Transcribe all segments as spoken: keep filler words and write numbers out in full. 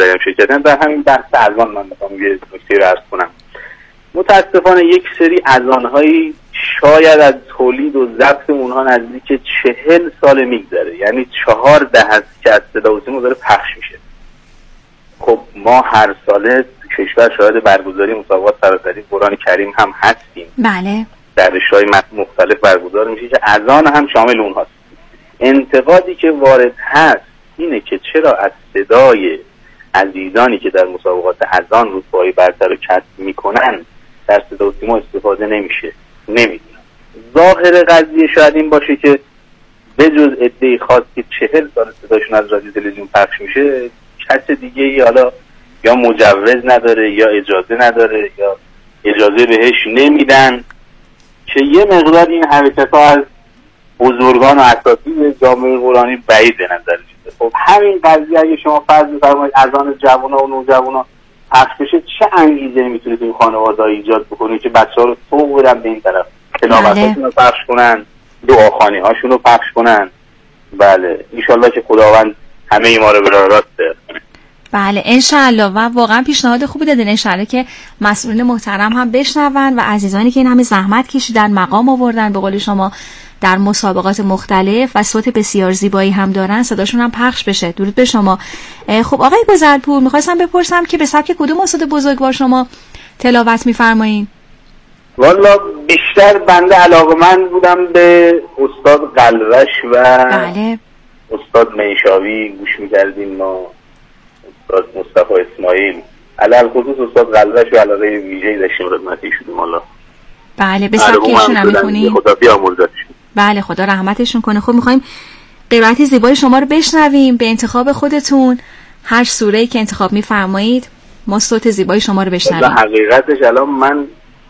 بخشایی هم شرکت کردن. در همین بحث اذان من میخوام یه نکته رو عرض کنم. متاسفانه یک سری اذان‌هایی شاید از تولید و ضبط اونها نزدیک چهل سال میگذره، یعنی چهار دهه است که از صدا و سیما داره پخش میشه. خب ما هر ساله کشور شاهد برگزاری مسابقات سراسری قرآن کریم هم هستیم. بله. در رشته‌های مختلف برگزار میشه که اذان هم شامل اونهاست. انتقادی که وارد هست اینه که چرا از صدای عزیزانی که در مسابقات اذان رتبه‌های برتر رو کسب میکنن در صدا و سیما استفاده نمیشه. نمیدونم. ظاهر قضیه شاید این باشه که به جز عده‌ای خاص که چهل سال صداشون از رادیو تلویزیون پخش میشه، کس دیگه ای حالا یا مجوز نداره یا اجازه نداره یا اجازه بهش نمیدن که یه مقدار این حرکت‌ها از بزرگان و اساتید جامعه قرآنی بعید به نظر میاد. خب همین قضیه اگه شما فرض بفرمایید اذان جوونا و نوجوانا پخش بشه، چه انگیزه میتونه این خانواده‌ها ایجاد بکنه که بچه‌ها رو سوق بدن به این طرف، تلاوتاشون رو پخش کنن، دعاخوانی‌هاشون رو پخش کنن. بله ان شاءالله که خداوند همه ما رو به راه راست برسونه. بله انشالله. و واقعا پیشنهاد خوبی دادین، انشالله که مسئولین محترم هم بشنون و عزیزانی که این همه زحمت کشیدن، مقام آوردن به قول شما در مسابقات مختلف و صوت بسیار زیبایی هم دارن، صداشون هم پخش بشه. درود به شما. خب آقای گذرپور، می‌خواستم بپرسم که به سبک کدوم استاد بزرگوار شما تلاوت می‌فرمایید؟ والا بیشتر بنده علاقه‌مند بودم به استاد قلوش و بله. استاد میشاوی گوش می‌کردیم ما، استاد مصطفی اسماعیل، علل خصوص استاد قلوش و علاقه ویژه‌ای داشتیم خدمت ایشون. والا بله به سبک ایشون هم می‌خونید؟ خدا بیامرزتشون. بله خدا رحمتشون کنه. خب می‌خوایم قرائت زیبای شما رو بشنویم به انتخاب خودتون. هر سوره‌ای که انتخاب می‌فرمایید ما صوت زیبای شما رو بشنویم. حقیقتش الان من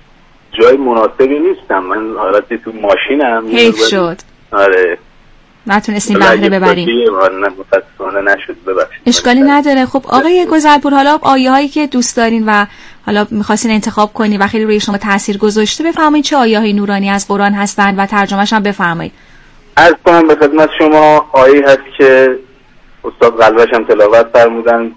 جای مناسبی نیستم، من حالتی تو ماشینم. حیف شد. آره نتونستیم بهره ببریم. نه متاسفانه نشد، ببخشید. اشکالی نداره. خب آقای گذرپور، حالا آیه‌هایی که دوست دارین و حالا می‌خواستین انتخاب کنی و خیلی روی شما تاثیر گذاشته، بفرمایید چه آیه‌های نورانی از قرآن هستند و ترجمه‌اش هم بفرمایید. عرض کنم به خدمت شما آیه هست که استاد قلوش هم تلاوت فرمودن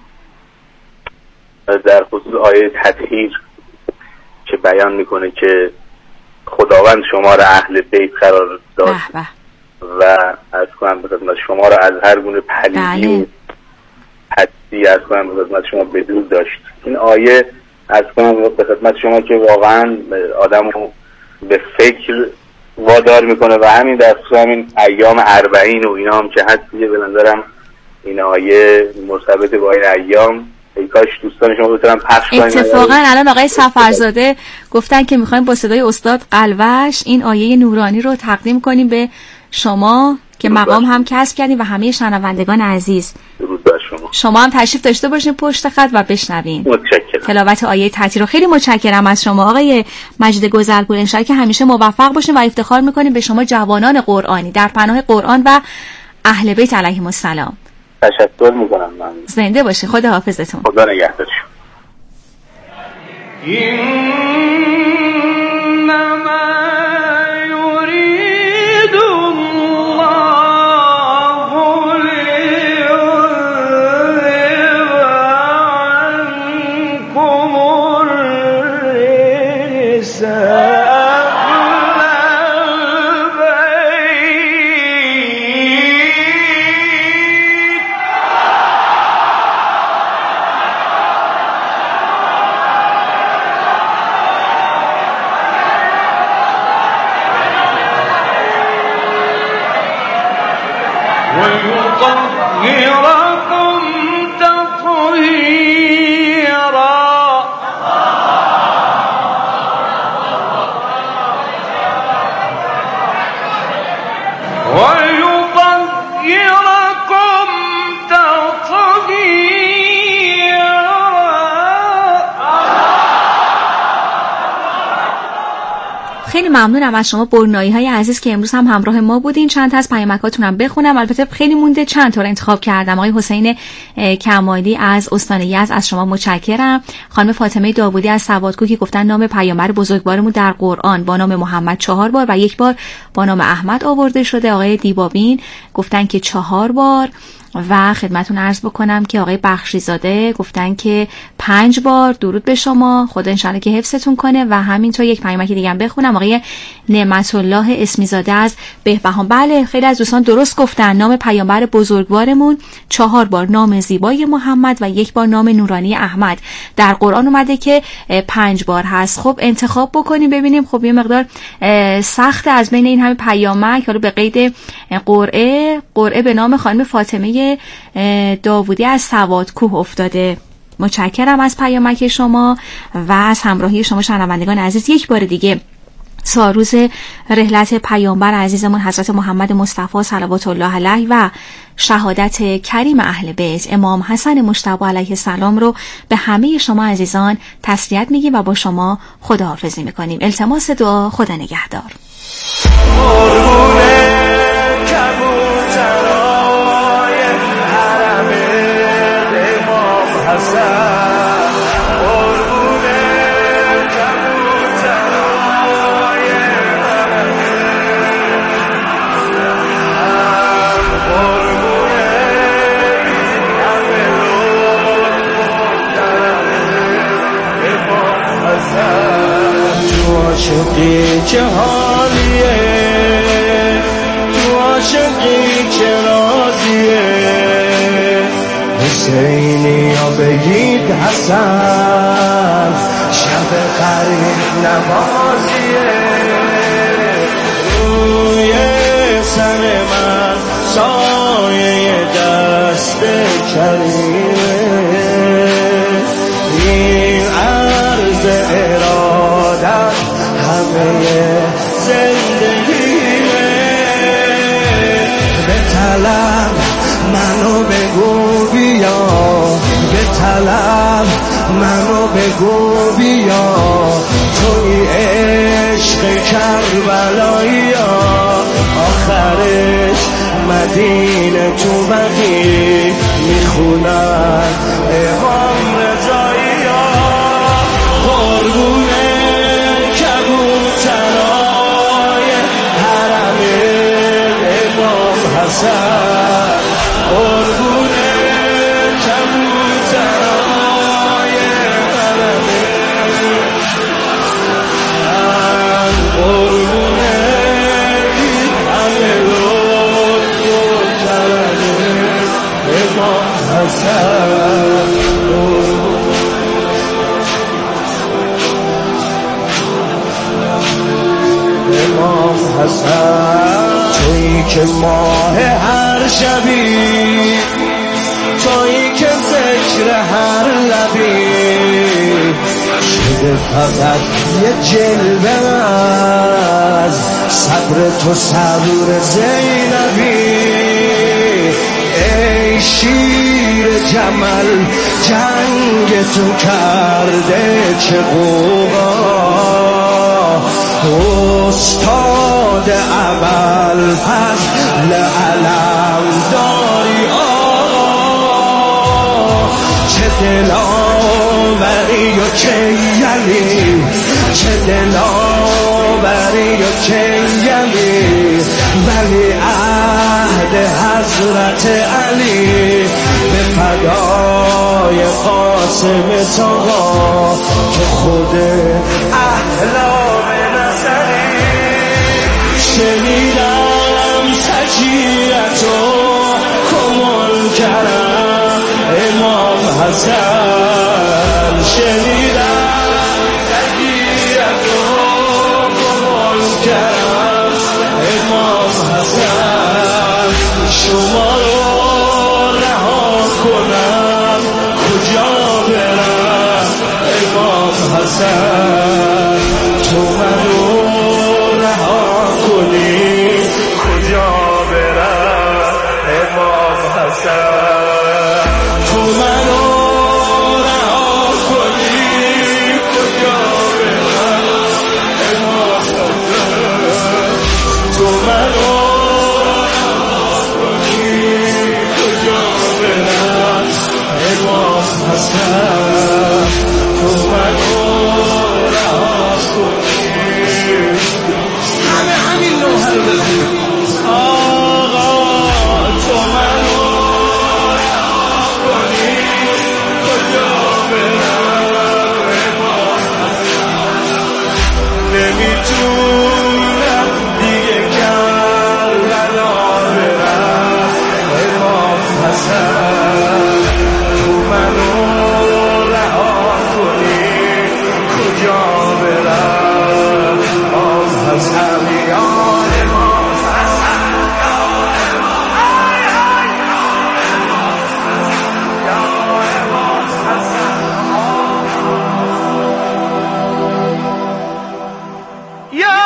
در خصوص آیه تطهیر که بیان میکنه که خداوند شما را اهل بیت قرار داد و عرض کنم به خدمت شما را از هر گونه پلیدی و حدی عرض کنم به خدمت شما بدور داشت. این آیه عرض کنم به خدمت شما که واقعا آدم رو به فکر وادار میکنه و همین در خصوص همین ایام اربعین و اینا هم که هست دیگه به نظرم این آیه مرتبط با این ایام ای کاش دوستان شما بتونن پخش کنن. اتفاقا الان آقای سفرزاده گفتن که میخوایم با صدای استاد قلوش این آیه نورانی رو تقدیم کنیم به شما که مقام هم کسب کردین و همه شنوندگان عزیز. درود بر شما. شما هم تشریف داشته باشین پشت خط و بشنوین. متشکرم. تلاوت آیه تطهیر رو خیلی متشکرم از شما آقای مجید گذرپور. ان شاءالله که همیشه موفق باشین و افتخار میکنیم به شما جوانان قرآنی در پناه قرآن و اهل بیت علیهم السلام. تشکر میکنم. من زنده باشی. خدا حافظتون. خدا نگهدار. خیلی ممنونم از شما برنایی های عزیز که امروز هم همراه ما بودین. چند تا از پیامکاتونم بخونم، البته خیلی مونده، چند تا رو انتخاب کردم. آقای حسین کمالی از استان یزد از شما متشکرم. خانم فاطمه داوودی از سوادکو که گفتن نام پیامبر بزرگوارمون در قرآن با نام محمد چهار بار و یک بار با نام احمد آورده شده. آقای دیبابین گفتن که چهار بار و خدمتون عرض بکنم که آقای بخشیزاده گفتن که پنج بار. درود به شما، خدا انشالله که حفظتون کنه. و همینطور یک پیامک دیگه هم بخونم. آقای نعمت الله اسمیزاده از بهبهان، بله خیلی از دوستان درست گفتن، نام پیامبر بزرگوارمون چهار بار نام زیبای محمد و یک بار نام نورانی احمد در قرآن اومده که پنج بار هست. خب انتخاب بکنیم ببینیم. خب یه مقدار سخت از بین این همه پیامک، حالا به قید قرعه قرعه به نام خانم فاطمه داوودی از سوادکوه افتاده. متشکرم از پیامک شما و از همراهی شما شنوندگان عزیز. یک بار دیگه ساروز رحلت پیامبر عزیزمون حضرت محمد مصطفی صلوات الله علیه و شهادت کریم اهل بیت امام حسن مجتبی علیه السلام رو به همه شما عزیزان تسلیت میگیم و با شما خداحافظی میکنیم. التماس دعا، خدا نگهدار. عاشقی چه حالیه، تو عاشقی چه راضیه، حسینی یا بگید حسن شب قریب نمازیه، روی سر من سایه دست کریمه، این عرض ارادت همه زندگیمه، به طلب منو بگو بیا، به طلب منو بگو بیا، توی عشق کربلایی، آخرش مدینه تو بقی میخونن امام رضایی، قربونه حسن، قربونه کبوترهای حرم، قربونه همه لطف و کرم امام حسن، امام حسن، تویی که ماه هر شبی، تویی که ذکر هر لبی، شده فقط یه جلوه از صبر تو صبر زینبی، ای شیر جمل جنگ تو کرده چه غوغا، استاد اول فضل علم داری آقا، چه دلاوری و چه یلی، چه دلاوری و چه یلی، ولی عهد حضرت علی به فدای قاسم تاها که خود احلام نظری، شنیدم سجیرتو کمال کرم امام حسن، شنیدم سجیرتو کمال کرم امام حسن، شما رو رها کنم کجا برم امام حسن، تو منو رها کنی کجا برم امام حسن، تو منو رها کنی کجا برم امام حسن. حسن تو منو رها کنی. همه همین نوحه رو بزنیم. آقا تو منو رها کنی کجا برم نمیتونم دیگه کربلا برم امام حسن تو منو رها کنی کجا برم امام حسن یا امام حسن یا امام حسن یا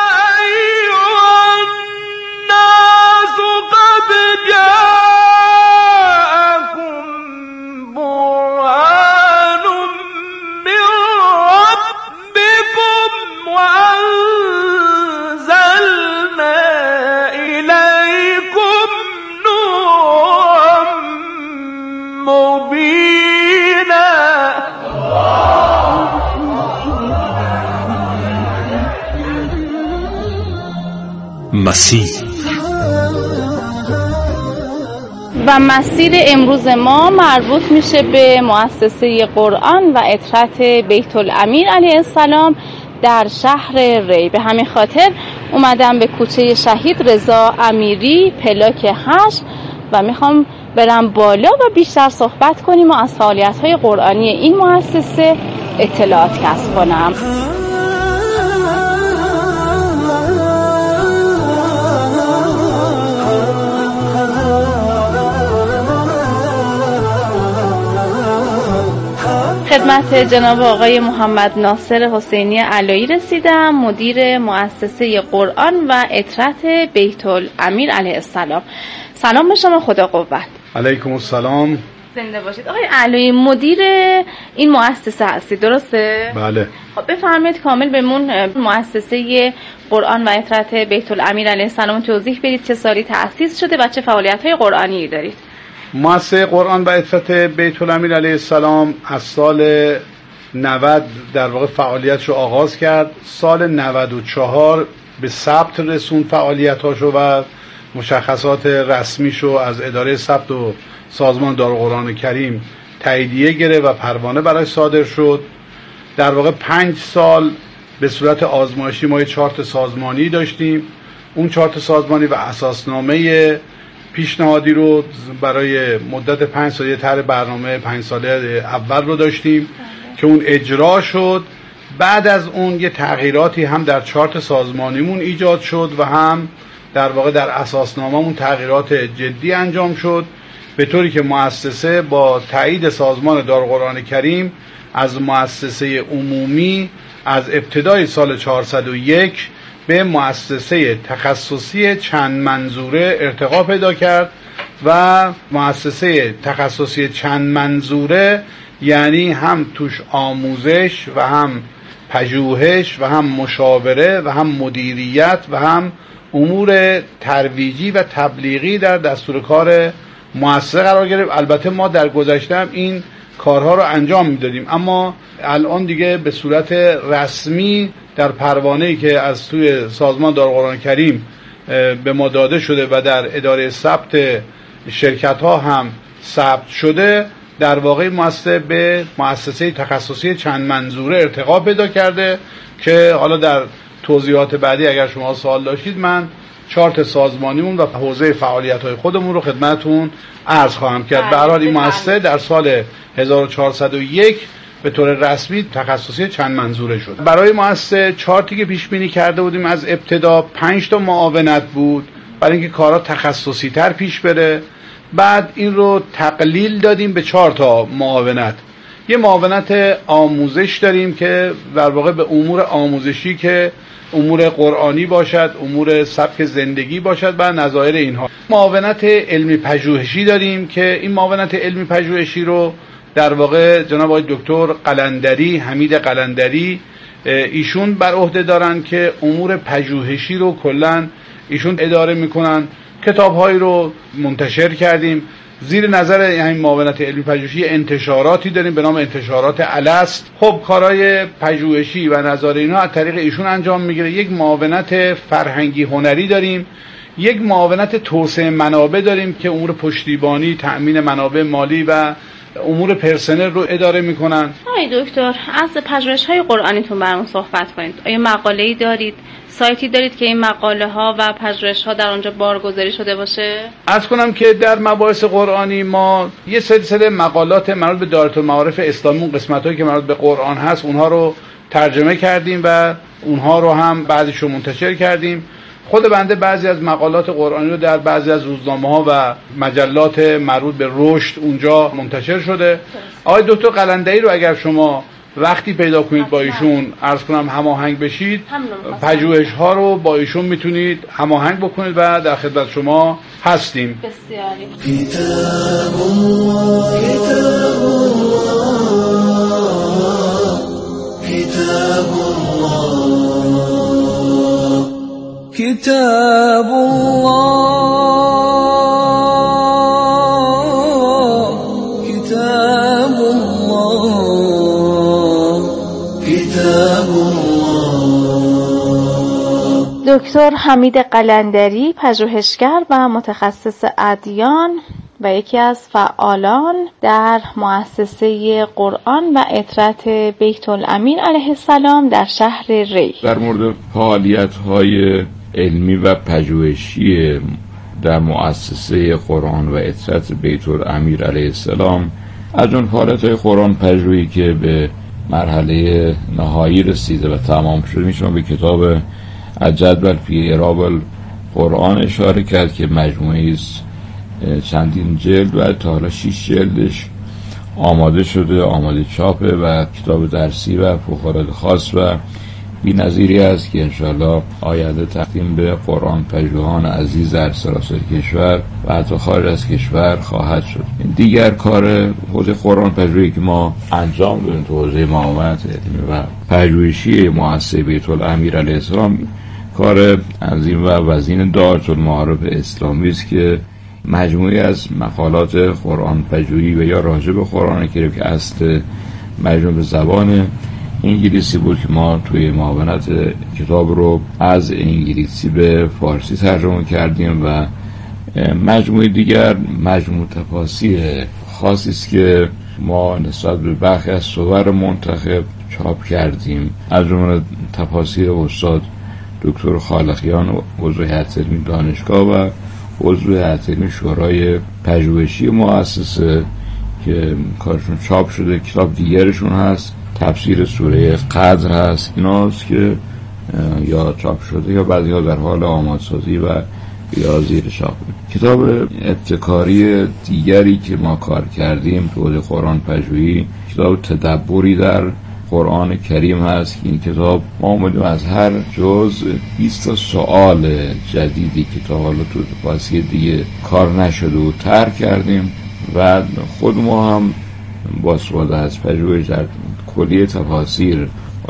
مسیر و مسیر امروز ما مربوط میشه به مؤسسه قرآن و اطرت بیت الامیر علیه السلام در شهر ری. به همین خاطر اومدم به کوچه شهید رضا امیری پلاک هشت و میخوام برم بالا و بیشتر صحبت کنیم و از فعالیت‌های قرآنی این مؤسسه اطلاعات کسب کنم. خدمت جناب آقای محمد ناصر حسینی علایی رسیدم، مدیر مؤسسه قرآن و اطرت بیت الامیر علیه السلام. سلام به شما، خدا قوت. علیکم السلام. زنده باشید. آقای علایی مدیر این مؤسسه هستید، درسته؟ بله. خب بفرمایید کامل بهمون مؤسسه قرآن و اطرت بیت الامیر علیه السلام توضیح بدید، چه سالی تأسیس شده و چه فعالیت‌های قرآنی دارید؟ مؤسسه قرآن و اطرت بیت الامیر علیه السلام از سال نود در واقع فعالیتش رو آغاز کرد. سال نود و چهار به ثبت رسوند فعالیتاشو و مشخصات رسمیشو از اداره ثبت و سازمان دارالقرآن کریم تاییدیه گرفت و پروانه براش صادر شد. در واقع پنج سال به صورت آزمایشی ما چارت سازمانی داشتیم. اون چارت سازمانی و اساسنامه پیشنهادی رو برای مدت پنج سال یه طرح برنامه پنج ساله اول رو داشتیم که اون اجرا شد. بعد از اون یه تغییراتی هم در چارت سازمانیمون ایجاد شد و هم در واقع در اساسنامه‌مون تغییرات جدی انجام شد، به طوری که مؤسسه با تایید سازمان دارالقرآن کریم از مؤسسه عمومی از ابتدای سال چهارصد و یک به مؤسسه تخصصی چند منظوره ارتقا پیدا کرد و مؤسسه تخصصی چند منظوره یعنی هم توش آموزش و هم پژوهش و هم مشاوره و هم مدیریت و هم امور ترویجی و تبلیغی در دستور کار مؤسسه قرار گرفت. البته ما در گذشته هم این کارها رو انجام میدادیم، اما الان دیگه به صورت رسمی در پروانه‌ای که از توی سازمان دارالقرآن کریم به ما داده شده و در اداره ثبت شرکت ها هم ثبت شده، در واقع مؤسسه به مؤسسه تخصصی چند منظوره ارتقا پیدا کرده که حالا در توضیحات بعدی اگر شما سوال داشتید من چارت سازمانیمون و حوزه فعالیت‌های خودمون رو خدمتتون عرض خواهم کرد. به هر حال این مؤسسه در سال هزار و چهارصد و یک به طور رسمی تخصصی چند منظوره شد. برای مؤسسه چارتی که پیش بینی کرده بودیم از ابتدا پنج تا معاونت بود برای اینکه کارا تخصصی تر پیش بره. بعد این رو تقلیل دادیم به چهار تا معاونت. یه معاونت آموزش داریم که در واقع به امور آموزشی که امور قرآنی باشد، امور سبک زندگی باشد و نظایر اینها. معاونت علمی پژوهشی داریم که این معاونت علمی پژوهشی رو در واقع جناب آقای دکتر قلندری، حمید قلندری، ایشون بر عهده دارن که امور پژوهشی رو کلاً ایشون اداره میکنن. کتاب‌هایی رو منتشر کردیم، زیر نظر این معاونت علمی پژوهشی انتشاراتی داریم به نام انتشارات الست. خب کارهای پژوهشی و نظاره اینا از طریق ایشون انجام میگیره. یک معاونت فرهنگی هنری داریم، یک معاونت توسعه منابع داریم که امور پشتیبانی، تأمین منابع مالی و امور پرسنل رو اداره میکنن. آقای دکتر، از پژوهش‌های قرآنیتون برامون صحبت کنید. آیا مقاله‌ای دارید، سایتی دارید که این مقاله ها و پژوهش‌ها در اونجا بارگذاری شده باشه؟ عرض کنم که در مباحث قرآنی ما یه سلسله مقالات مربوط به دایره المعارف اسلامی، قسمت‌هایی که مربوط به قرآن هست، اونها رو ترجمه کردیم و اونها رو هم بعضیشو منتشر کردیم. خود بنده بعضی از مقالات قرآنی رو در بعضی از روزنامه‌ها و مجلات مربوط به رشد اونجا منتشر شده. آقای دکتر قلندری رو اگر شما وقتی پیدا کنید با ایشون عرض کنم هماهنگ بشید، پژوهش‌ها رو با ایشون میتونید هماهنگ بکنید و در خدمت شما هستیم. بسیاری. کتاب الله کتاب الله کتاب الله کتاب الله کتاب الله. دکتر حمید قلندری، پژوهشگر و متخصص ادیان و یکی از فعالان در مؤسسه قرآن و اطرت بیت الامیر علیه السلام در شهر ری. در مورد فعالیت‌های علمی و پژوهشی در مؤسسه قرآن و اطرت بیت الامیر علیه السلام، از اون فعالیت‌های قرآن پژوهی که به مرحله نهایی رسیده و تمام شده، میشه به کتاب الجدول فی اعراب القرآن اشاره کرد که مجموعه‌ای است چندین جلد و تا حالا شش جلدش آماده شده، آماده چاپه و کتاب درسی و فوق‌العاده خاص و بی‌نظیری است که انشاءالله آینده تقدیم به قرآن پژوهان عزیز در سراسر کشور و حتی خارج از کشور خواهد شد. دیگر کار حوزه قرآن پژوهی که ما انجام دادیم تو حوزه معاونت علمی و پژوهشی مؤسسه بیت الامیر علیه السلام، کار عظیم و وزین دایره المعارف اسلامی است که مجموعی از مقالات قرآن پژوهی و یا راجع به قرآن کریم که اصل مجموع به زبان انگلیسی بود که ما توی معاونت کتاب رو از انگلیسی به فارسی ترجمه کردیم و مجموعه دیگر مجموع تفاسیر خاصی است که ما نسبت به برخی از صور منتخب چاپ کردیم، از جمله تفاسیر استاد دکتر خالقیان عضو هیئت علمی دانشگاه و عضو هیئت علمی شورای پژوهشی مؤسسه که کارشون چاپ شده. کتاب دیگرشون هست تفسیر سوره قدر هست، ایناست که یا چاپ شده یا بعضی ها در حال آمادسازی و یا زیر چاپ. کتاب ابتکاری دیگری که ما کار کردیم تو حوزه قرآن پژوهی، کتاب تدبری در قرآن کریم هست که این کتاب ما اومدیم از هر جزء بیست تا سوال جدیدی که تا حالا تو تفاسیر دیگه کار نشده و طرح کردیم و خود ما هم با استفاده از پژوهش در کلیه تفاسیر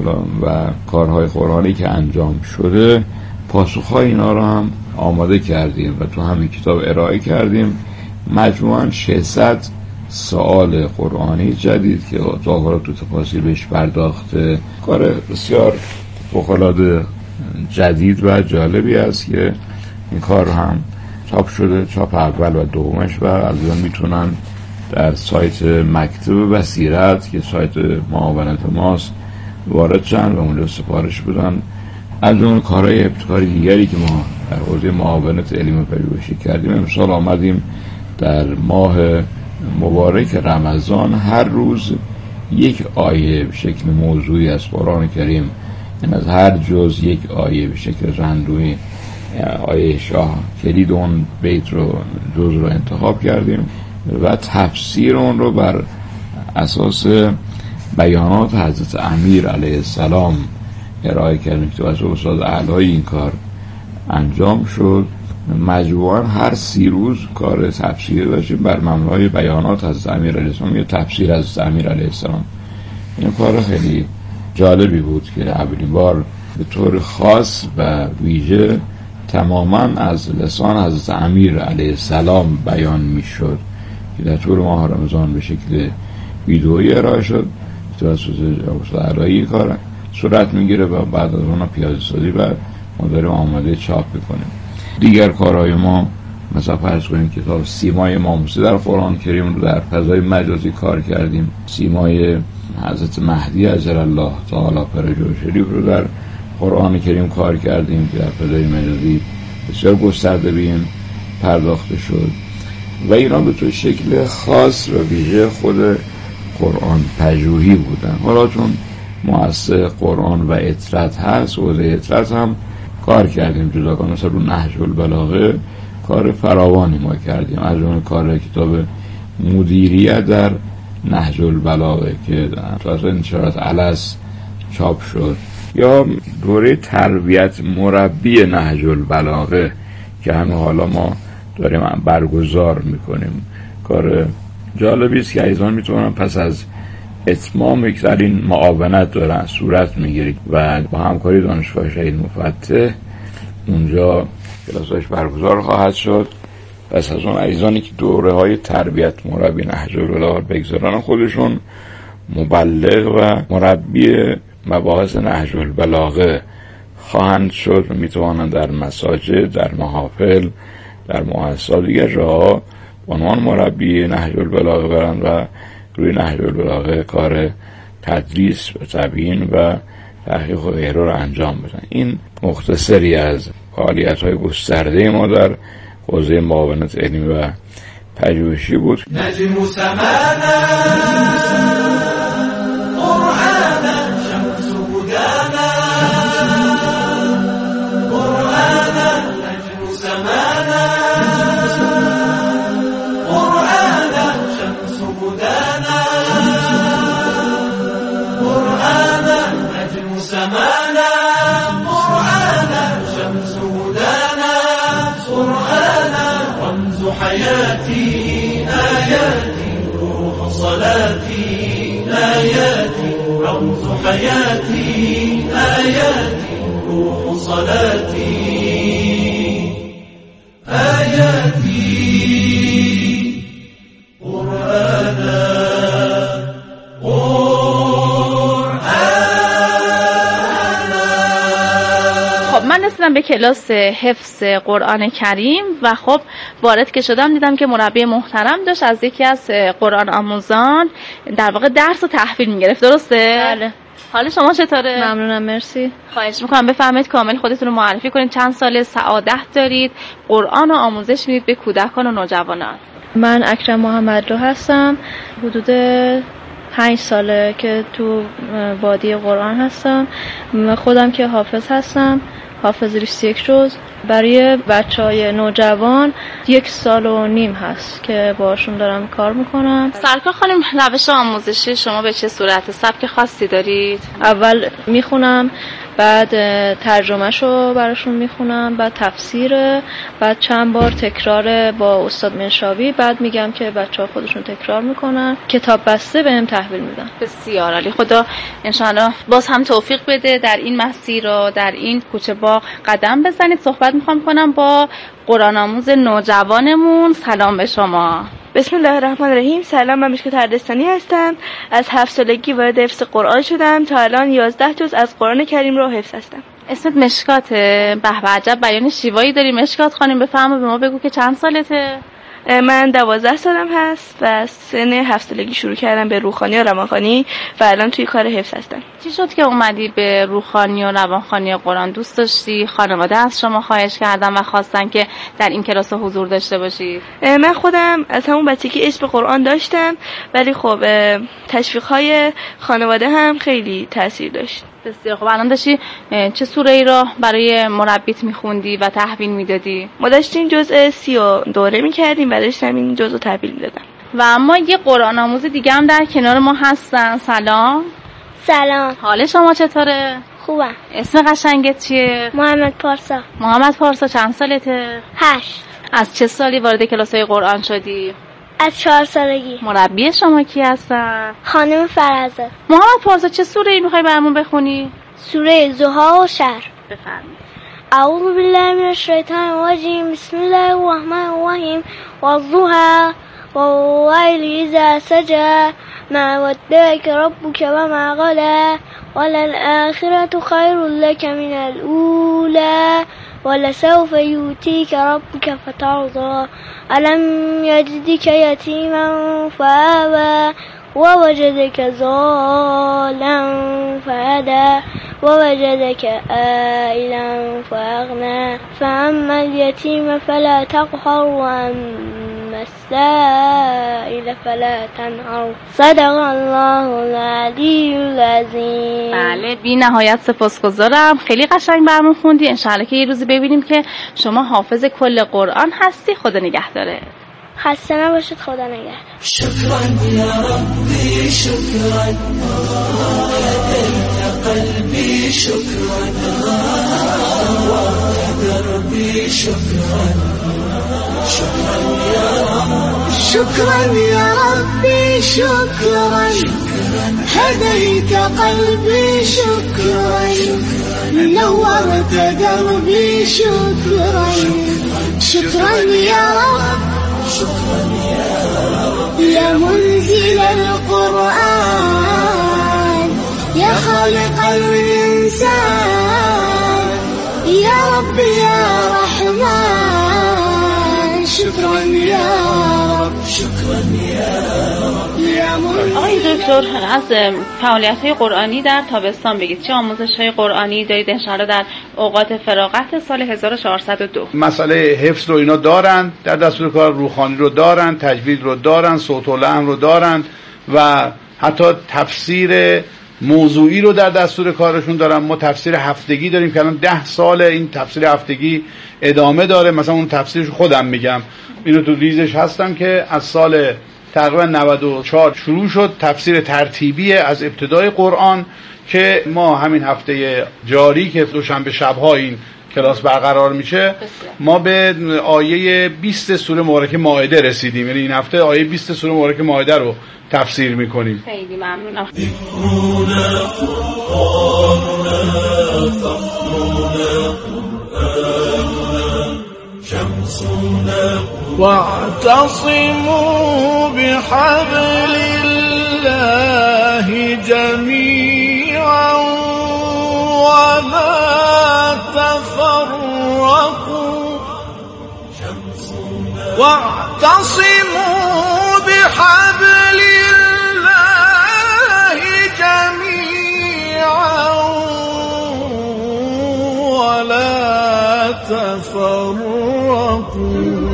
و کارهای قرآنی که انجام شده پاسخهای اینا رو هم آماده کردیم و تو همین کتاب ارائه کردیم. مجموعاً ششصد سوال قرآنی جدید که ظاهرا تو تفاسیر بهش پرداخته، کار بسیار فوق‌العاده جدید و جالبی است که این کار هم چاپ شده، چاپ اول و دومش، و از اون میتونن در سایت مکتب بصیرت که سایت معاونت ماست وارد شن و اونجا سفارش بدن. از اون کارهای ابتکاری دیگری که ما در حوزه معاونت علمی و پژوهشی کردیم، امسال آمدیم در ماه مبارک رمضان هر روز یک آیه به شکل موضوعی از قرآن کریم، این از هر جز یک آیه به شکل رندوی آیه شاه کلید اون بیت رو جز رو انتخاب کردیم و تفسیر اون رو بر اساس بیانات حضرت امیر علیه السلام ارائه کردیم که از استاد اعلای این کار انجام شد. مجموعاً هر سی روز کار تفسیر داشتیم بر مبنای بیانات حضرت امیر علیه السلام یا تفسیر حضرت امیر علیه السلام. این کار خیلی جالبی بود که اولین بار به طور خاص و ویژه تماماً از لسان حضرت امیر علیه السلام بیان می شد که در طول ماه رمضان به شکل ویدئویی ارائه شد توسط جواد علایی کار صورت میگیره و بعد از اون پیاده سازی بعد ما داریم آماده چاپ میکنیم. دیگر کارهای ما مثلا فرض کنیم کتاب سیمای امام موسی در قرآن کریم رو در فضای مجازی کار کردیم. سیمای حضرت مهدی عجل الله تعالی فرجه شریف رو در قرآن کریم کار کردیم که در فضای مجازی بسیار گسترده بین پرداخته شد و اینا به طور شکل خاص و ویژه خود قرآن پژوهی بودن. حالا چون مؤسسه قرآن و اطرت هست، حوزه اطرت هم کار کردیم جداگانه. مثلا رو نهج البلاغه کار فراوانی ما کردیم، از اون کار کتاب مدیریت در نهج البلاغه که در انتشارات الست چاپ شد، یا دوره تربیت مربی نهج البلاغه که همه حالا ما داریم برگزار میکنیم. کار جالبی است که عزیزان میتونن پس از اتمام یک در این معاونت دارن صورت میگیرید و با همکاری دانشگاه شهید مفتح اونجا کلاساش برگزار خواهد شد. پس از اون عزیزانی که دوره های تربیت مربی نهج البلاغه بگذارن خودشون مبلغ و مربی مباحث نهج البلاغه خواهند شد و میتوانند در مساجد، در محافل، در مؤسسات دیگر جاها با عنوان مربی نهج البلاغه برند و روی نهج البلاغه کار تدریس و تبیین و تحقیق و غیره رو انجام بدن. این مختصری از فعالیت‌های گسترده ما در حوزه معاونت علمی و پژوهشی بود. نجم سمانا قرآنا شمس هدانا قرآنا نجم سمانا قرآنا شمس هدانا قرآنا نجم سمانا قرآنا شمس هدانا قرآنا رمز حياتي آياتي روح صلاتي آياتي رمز حياتي آياتي روح صلاتي آياتي قرآنا من رسیدم به کلاس حفظ قرآن کریم و خب وارد که شدم دیدم که مربی محترم داشت از یکی از قرآن آموزان در واقع درس و تحویل میگرفت. درسته؟ بله. حال شما چطوره؟ ممنونم، مرسی. خواهش میکنم بفرمایید کامل خودتون رو معرفی کنید. چند سال سعادت دارید قرآن رو آموزش میدید به کودکان و نوجوانان؟ من اکرم محمد رو هستم. حدود پنج ساله که تو وادی قرآن هستم. خودم که حافظ هستم، حافظ بیست و یک روز. برای بچهای نوجوان یک سال و نیم هست که باشون دارم کار میکنم. سرکار خانم، روش آموزشی شما به چه صورت؟ سبک خاصی دارید؟ اول میخونم، بعد ترجمهشو براشون میخونم، بعد تفسیر، بعد چند بار تکرار با استاد منشاوی، بعد میگم که بچه‌ها خودشون تکرار میکنن. کتاب بسته بهم تحویل میدن. بسیار عالی. خدا انشاءالله باز هم توفیق بده در این مسیر رو در این کوچه باغ قدم بزنید. صحبت میخوام کنم با قرآن آموز نوجوانمون. سلام به شما. بسم الله الرحمن الرحیم. سلام، من مشکات اردستانی هستم. از هفت سالگی وارد حفظ قرآن شدم. تا الان یازده جز از قرآن کریم رو حفظ هستم. اسمت مشکاته؟ به به، عجب بیان شیوایی داری. مشکات خانم بفرما به ما بگو که چند سالته؟ من دوازده سالم هست و سن هفت سالگی شروع کردم به روحانی و روانخوانی و الان توی کار حفظ هستم. چی شد که اومدی به روحانی و روانخوانی قرآن دوست داشتی؟ خانواده از شما خواهش کردن و خواستن که در این کلاس حضور داشته باشید؟ من خودم از همون بچگی عشق به قرآن داشتم، ولی خب تشویق‌های خانواده هم خیلی تاثیر داشت. بسیار خب. الان داشتی چه سوره ای را برای مربیت میخوندی و تحویل میدادی؟ ما داشتیم جزء سی و دوره میکردیم و داشتم این جزء تحویل میدادم. و اما یه قرآن آموز دیگه هم در کنار ما هستن. سلام. سلام. حال شما چطوره؟ خوبم. اسم قشنگت چیه؟ محمد پارسا. محمد پارسا، چند سالته؟ هشت. از چه سالی وارد کلاس‌های قرآن شدی؟ از چهار سالگی. مربی شما کی هستن؟ خانم فرزه. محمد پارسا چه سوره ای میخوای برامون بخونی؟ سوره ضحی و شهر. بفرمایید. اعوذ بالله من الشیطان الرجیم. بسم الله الرحمن الرحیم. والضحى والليل إذا سجى ما ودعك ربك وما قلى وللآخرة خير لك من الأولى ولسوف يؤتيك ربك فترضى ألم يجدك يتيما فآوى ووجدك ضالا فهدى ووجدك عائلا فأغنى فأما اليتيم فلا تقهر وأما السائل فلا تنهر صدق الله العلی العظیم. بله بی نهایت سپاسگزارم، خیلی قشنگ برامون خوندی. انشالله که یه روزی ببینیم که شما حافظ کل قرآن هستی. خدا نگهداره. خسته نباشید، خدا نگهدار. شكرا يا ربي شكرا هديت قلبي شكرا دربي شكرا شكرا يا رب شكرا يا ربي شكرا هديت قلبي شكرا نورت دربي شكرا شكرا يا رب شكرا يا رب يا منزل القرآن يا خالق الإنسان يا رب يا رحمن شكرا يا رب شكرا يا رب يا منزل. آقای دکتر، از فعالیت‌های قرآنی در تابستان بگید. چه آموزش‌های قرآنی دارید انشاءالله در اوقات فراغت سال هزار و چهارصد و دو؟ مسئله حفظ رو اینا دارن در دستور کار، روخوانی رو دارن، تجوید رو دارن، صوت العلم رو دارن و حتی تفسیر موضوعی رو در دستور کارشون دارن. ما تفسیر هفتگی داریم که الان ده سال این تفسیر هفتگی ادامه داره. مثلا اون تفسیرش خودم میگم، اینو تو ریزش هستم که از سال تقریبا نود و چهار شروع شد تفسیر ترتیبی از ابتدای قرآن که ما همین هفته جاری که دوشنبه شب‌ها این کلاس برقرار میشه ما به آیه بیست سوره مبارکه مائده رسیدیم. یعنی این هفته آیه بیست سوره مبارکه مائده رو تفسیر میکنیم. خیلی ممنونم. واعتصموا بحبل الله جميعا ولا تفرقوا واعتصموا بحبل الله جميعا ولا تفرقوا.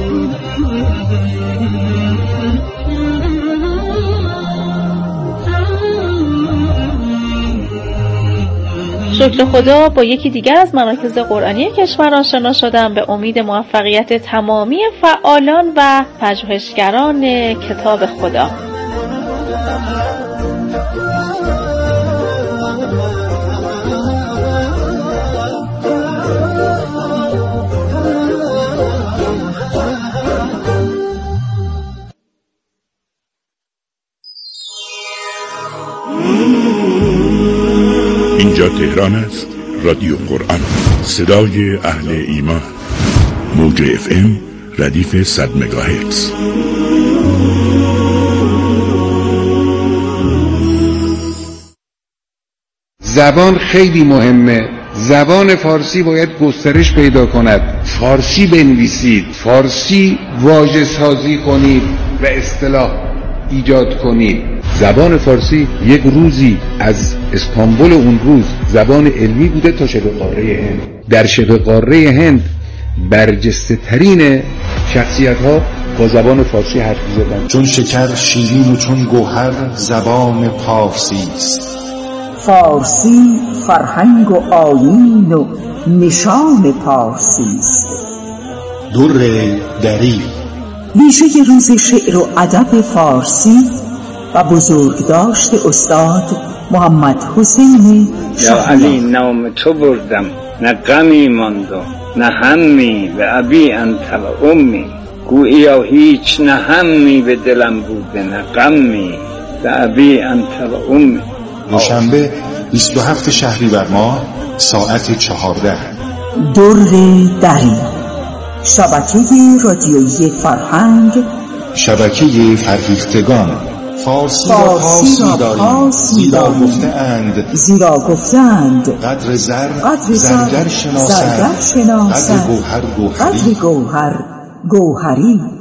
شکر خدا با یکی دیگر از مراکز قرآنی کشور آشنا شدم. به امید موفقیت تمامی فعالان و پژوهشگران کتاب خدا. اینجا تهران است، رادیو قرآن، صدای اهل ایمان، موج اف ام ردیف صد مگاهرتز. زبان خیلی مهمه. زبان فارسی باید گسترش پیدا کند. فارسی بنویسید، فارسی واژه سازی کنید و اصطلاح ایجاد کنید. زبان فارسی یک روزی از استانبول اون روز زبان علمی بوده تا شبه قاره هند. در شبه قاره هند برجسته ترین شخصیت ها با زبان فارسی حرف می‌زدن. چون شکر شیرین و چون گوهر زبان پارسی است. فارسی فرهنگ و آیین و نشان پارسی است. در دری ویژه روز شعر و ادب فارسی و بزرگداشت استاد محمد حسین یا علی نام تو بردم، نه غمی ماند و نه همی، به ابی انت و امی. گوییا هیچ نه همی به دلم بوده نه غمی، به ابی انت و امی. دوشنبه بیست و هفتم شهریور ماه ساعت چهارده. در دری، شبکه رادیویی فرهنگ شبکه فرهیختگان. فارسی را پاس می‌داریم زیرا گفته‌اند زیرا گفتند قدر زر قدر زرگر زر شناسند زرگر شناسند قدر گوهر گوهری قدر گوهر گوهری